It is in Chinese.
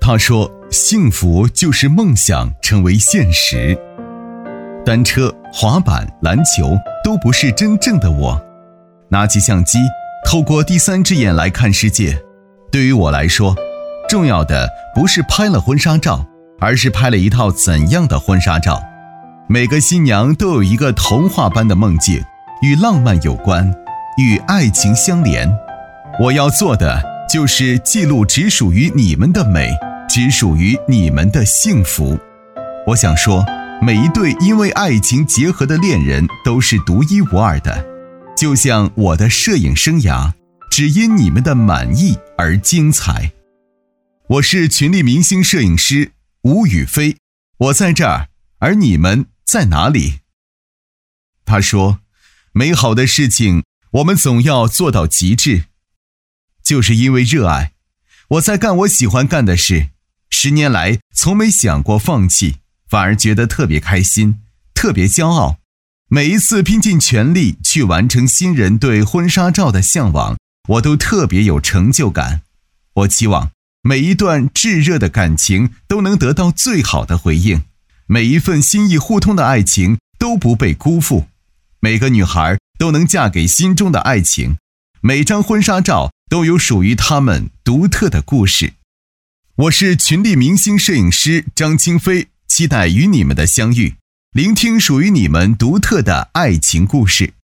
他说，幸福就是梦想成为现实。单车、滑板、篮球都不是真正的我。拿起相机，透过第三只眼来看世界。对于我来说，重要的不是拍了婚纱照，而是拍了一套怎样的婚纱照。每个新娘都有一个童话般的梦境，与浪漫有关，与爱情相连。我要做的就是记录只属于你们的美，只属于你们的幸福。我想说，每一对因为爱情结合的恋人都是独一无二的，就像我的摄影生涯，只因你们的满意而精彩。我是群力明星摄影师吴宇飞，我在这儿，而你们在哪里？他说，美好的事情我们总要做到极致。就是因为热爱，我在干我喜欢干的事，10年来从没想过放弃，反而觉得特别开心，特别骄傲。每一次拼尽全力去完成新人对婚纱照的向往，我都特别有成就感。我期望每一段炙热的感情都能得到最好的回应，每一份心意互通的爱情都不被辜负，每个女孩都能嫁给心中的爱情，每张婚纱照都有属于他们独特的故事。我是群力明星摄影师张清飞，期待与你们的相遇，聆听属于你们独特的爱情故事。